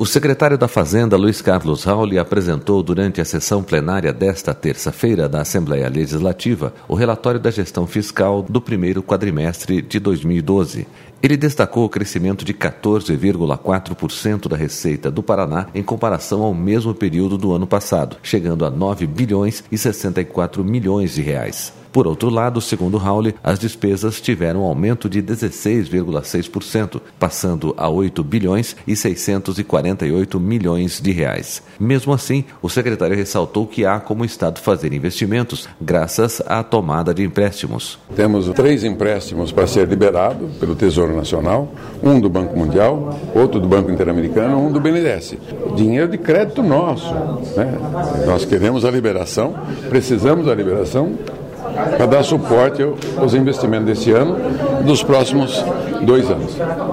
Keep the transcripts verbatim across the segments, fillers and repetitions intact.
O secretário da Fazenda, Luiz Carlos Rauli, apresentou durante a sessão plenária desta terça-feira da Assembleia Legislativa o relatório da gestão fiscal do primeiro quadrimestre de dois mil e doze. Ele destacou o crescimento de quatorze vírgula quatro por cento da receita do Paraná em comparação ao mesmo período do ano passado, chegando a nove bilhões e sessenta e quatro milhões de reais. Por outro lado, segundo Rauli, as despesas tiveram um aumento de dezesseis vírgula seis por cento, passando a oito bilhões e seiscentos e quarenta e oito milhões de reais. Mesmo assim, o secretário ressaltou que há como o Estado fazer investimentos graças à tomada de empréstimos. Temos três empréstimos para ser liberado pelo Tesouro Nacional, um do Banco Mundial, outro do Banco Interamericano, um do B N D E S. Dinheiro de crédito nosso, né? Nós queremos a liberação, precisamos da liberação para dar suporte aos investimentos desse ano e dos próximos dois anos.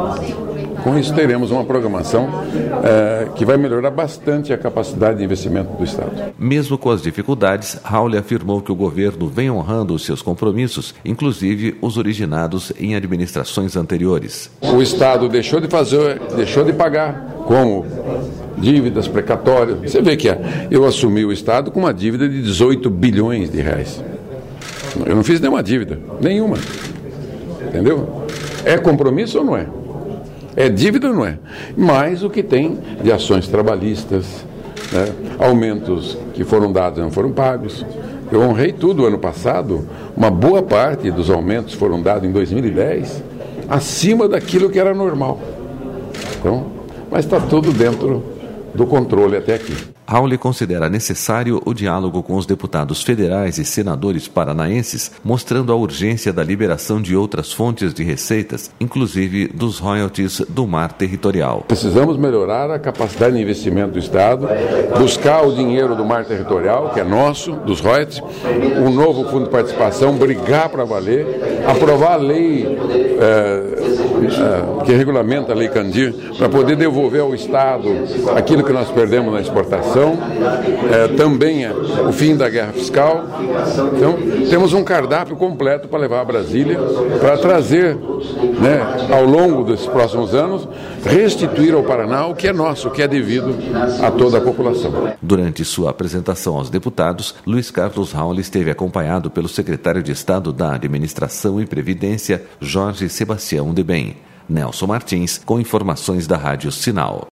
Com isso, teremos uma programação eh, que vai melhorar bastante a capacidade de investimento do Estado. Mesmo com as dificuldades, Rauli afirmou que o governo vem honrando os seus compromissos, inclusive os originados em administrações anteriores. O Estado deixou de fazer, deixou de pagar, como dívidas precatórias. Você vê que eu assumi o Estado com uma dívida de dezoito bilhões de reais. Eu não fiz nenhuma dívida, nenhuma. Entendeu? É compromisso ou não é? É dívida ou não é? Mais o que tem de ações trabalhistas, né? Aumentos que foram dados e não foram pagos. Eu honrei tudo ano passado, uma boa parte dos aumentos foram dados em dois mil e dez, acima daquilo que era normal. Então, mas está tudo dentro do controle até aqui. Rauli considera necessário o diálogo com os deputados federais e senadores paranaenses, mostrando a urgência da liberação de outras fontes de receitas, inclusive dos royalties do mar territorial. Precisamos melhorar a capacidade de investimento do Estado, buscar o dinheiro do mar territorial, que é nosso, dos royalties, um novo fundo de participação, brigar para valer, aprovar a lei é, é, que regulamenta a Lei Candir, para poder devolver ao Estado aquilo que nós perdemos na exportação. É, também é o fim da guerra fiscal. Então, temos um cardápio completo para levar a Brasília, para trazer, né, ao longo desses próximos anos, restituir ao Paraná o que é nosso, o que é devido a toda a população. Durante sua apresentação aos deputados, Luiz Carlos Rauli esteve acompanhado pelo secretário de Estado da Administração e Previdência, Jorge Sebastião de Bem. Nelson Martins, com informações da Rádio Sinal.